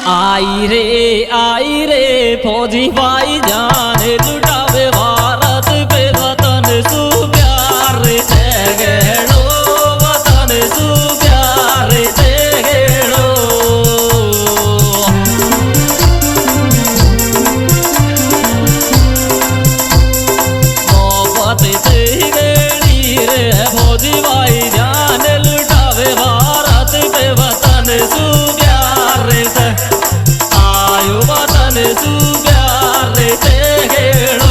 आई रे फौजी भाई जान लुटावे भारत पे वतन सु प्यार से गेड़ो वतन सु प्यार से गेड़ो मोहब्बत से गेड़ी रे फौजी भाई जान लुटावे भारत पे वतन सु प्यार से वतन सु प्यार से गेड़ो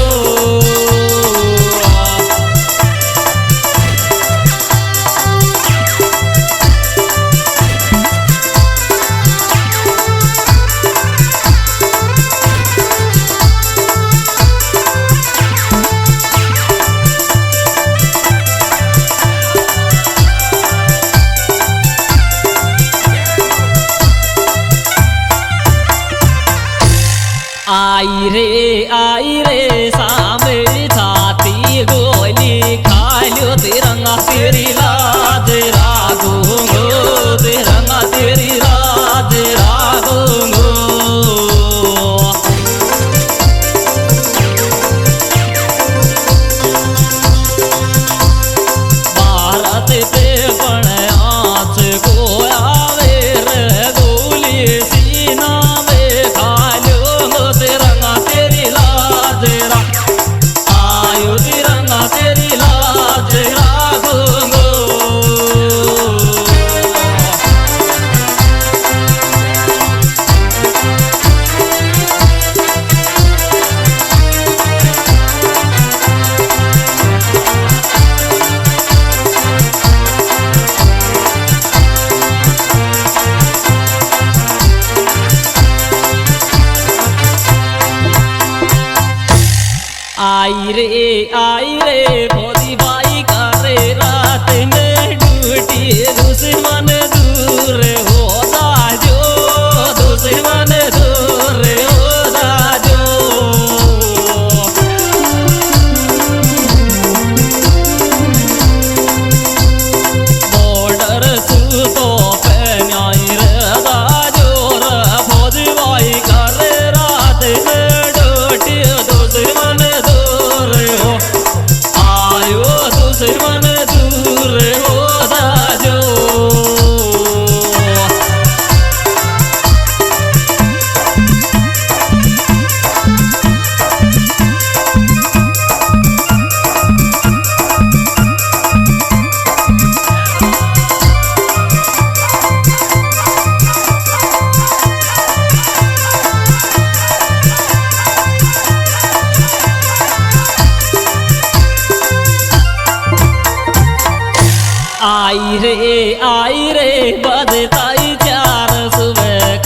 आई रे सामे छाती गोली खालियो तिरंगा तेरी लाज रागूंगो तिरंगा तेरी लाज रागूंगो भारत पे पण आँच को आवे रे गोली सीना में खालियो तिरंगा तेरी लाज आयो तिरंगा तेरी लाज रागूंगो आई रे फौजी भाई करे रात में ड्यूटी दुश्मन दूर होता जो दुश्मन दूर होता जो बॉर्डर सु तो पहनाई रहता जोर फौजी भाई करे रात में ड्यूटी दुश्मन आयो दुश्मन दूर होता जो आई रे बजताई चार सुबह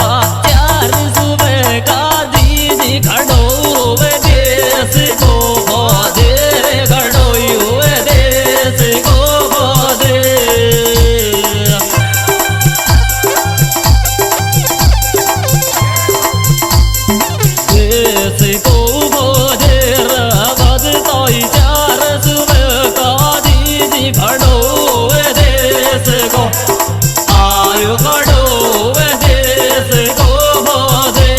का दीदी खड़ो हुए देश को भोजे रे खड़ो हुए देश को भोजे देश को भोजे रे बजताई चार सुबह का दीदी खड़ो को आयो खड़ो देश को भोजे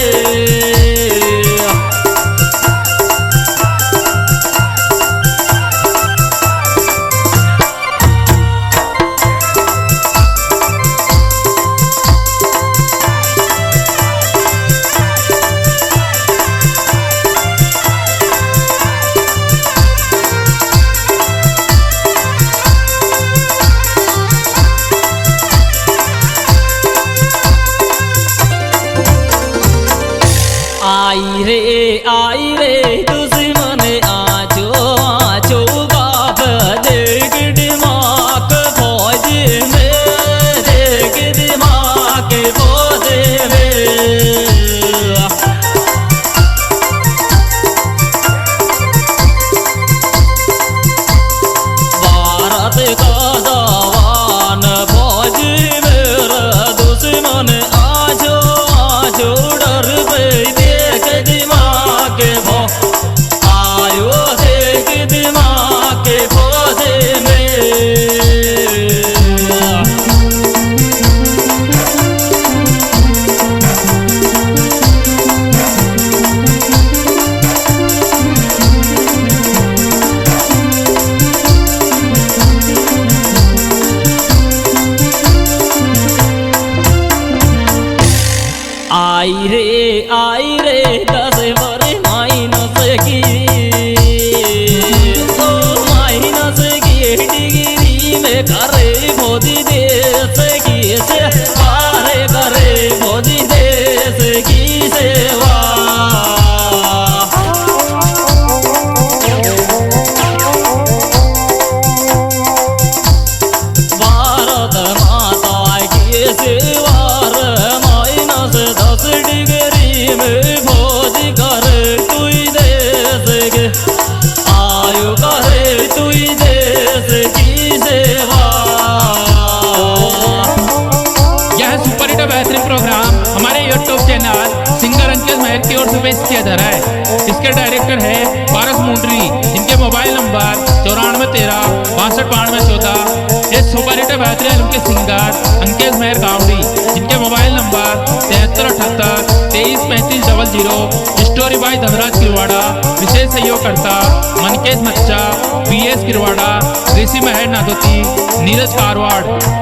आई रे दुश्मन आजो आजो बाप देख दिमाग फौजी में देख दिमाग फौजी में भारत का जवान फौजी मेरा दुश्मन आजो आजो डर पे दिमाग भो आई रे 10 वर माइनस की तो माइनस की डिग्री में करे मोदी देश की सेवा रे करे मोदी देश की सेवा। भारत माता की सेवा माइनस 10 डिग्री में भोज करे तुई देश के आयु करे तुई देश की सेवा। यह सुपर हिट बेहतरीन प्रोग्राम हमारे YouTube channel singer Ankit Mehar की ओर से पेश किया जा रहा है। इसके डायरेक्टर है पारस मुंडरी, जिनके मोबाइल नंबर 9413 62 14। इस सुपर हिट बेहतरीन फिल्म के सिंगर अंकित मेहर गावड़ी, जिनके mobile number 7378 23 35 00। Story by Dhanraj Kirwara. विशेष सहयोगकर्ता मनकेश मच्चा, PS किरवाड़ा, ऋषि मेहर नादोती, नीरज कारवाड़।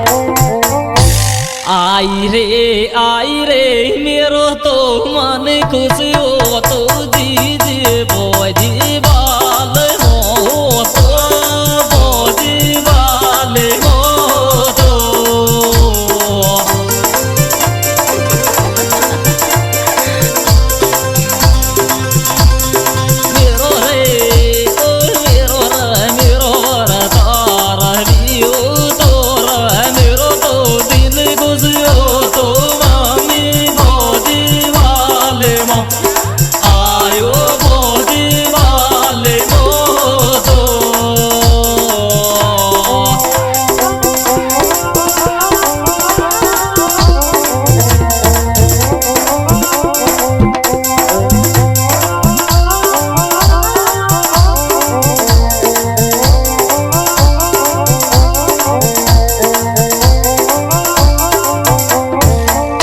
आई रे मेरो तो मन खुश हो तो दीजिए बोझी बाल हो तो बोझी बाल हो तो। मेरो रे ओ मेरो रे तार दियो तोर मेरो तो दिल गुजियो तो मामी बोझी वाले माँ आयो बोझी वाले मो तो।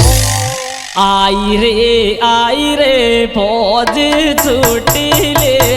आई रे फौज छुट्टी ले